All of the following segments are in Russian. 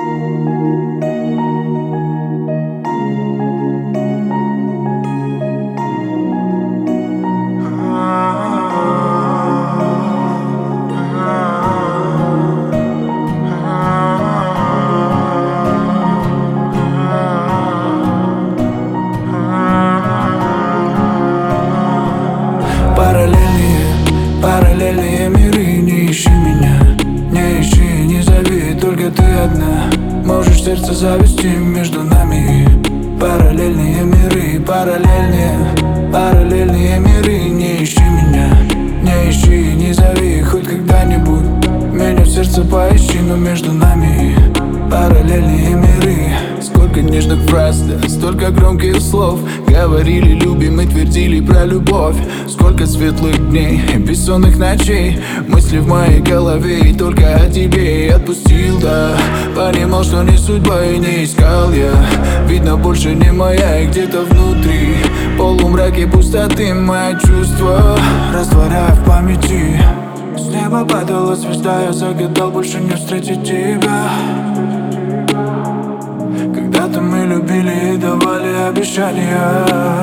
Параллельные миры, не ищи меня, не ищи, не зови, только ты одна можешь сердце завести между нами. Параллельные миры, параллельные миры, не ищи меня, не ищи, не зови, хоть когда-нибудь меня в сердце поищи, но между нами параллельные миры. Сколько нежных фраз, да, столько громких слов говорили, любим и твердили про любовь. Сколько светлых дней и бессонных ночей, мысли в моей голове и только о тебе. И отпустил, да, понимал, что не судьба и не искал я. Видно, больше не моя, и где-то внутри полумраке пустоты мои чувства растворяя в памяти. С неба падала звезда, я загадал больше не встретить тебя. Когда-то мы любили и давали обещания,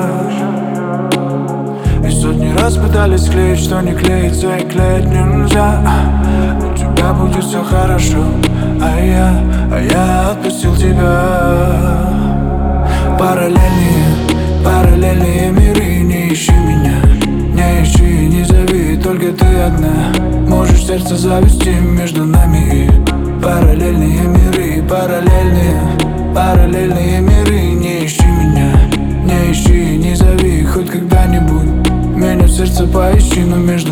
и сотни раз пытались клеить, что не клеится и клеить нельзя. У тебя будет все хорошо, а я отпустил тебя. Параллельные миры, не ищи меня, не ищи, не зови, только ты одна можешь сердце завести между нами. Параллельные миры, параллельные миры, не ищи меня, не ищи, не зови, хоть когда-нибудь меня в сердце поищи, но между